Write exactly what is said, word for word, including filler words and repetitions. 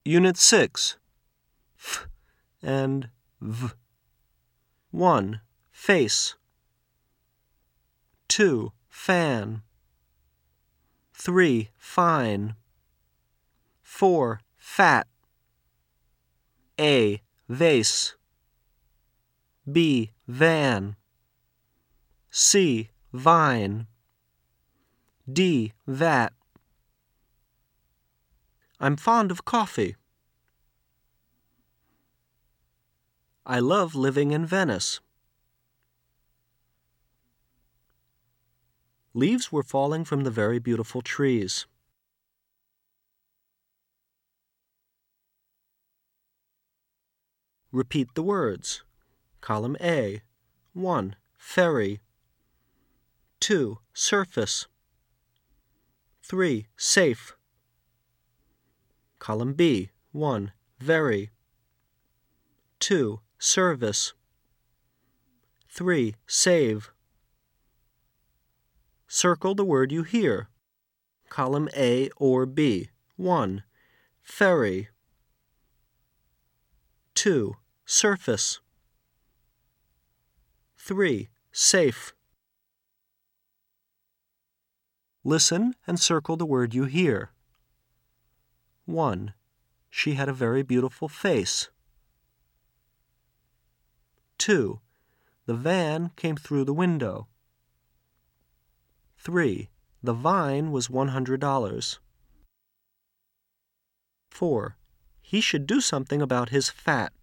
Unit six. F and V. one. Face. two. Fan. three. Fine. four. Fat. A. Vase. B. Van. C. Vine. D. Vat. I'm fond of coffee. I love living in Venice. Leaves were falling from the very beautiful trees. Repeat the words. Column A. one. Ferry. two. Surface. three. Safe. Column B. one. Very. two. Service. three. Save. Circle the word you hear. Column A or B. one. Ferry. two. Surface. three. Safe. Listen and circle the word you hear. one. She had a very beautiful face. two. The van came through the window. three. The vine was one hundred dollars. four. He should do something about his fat.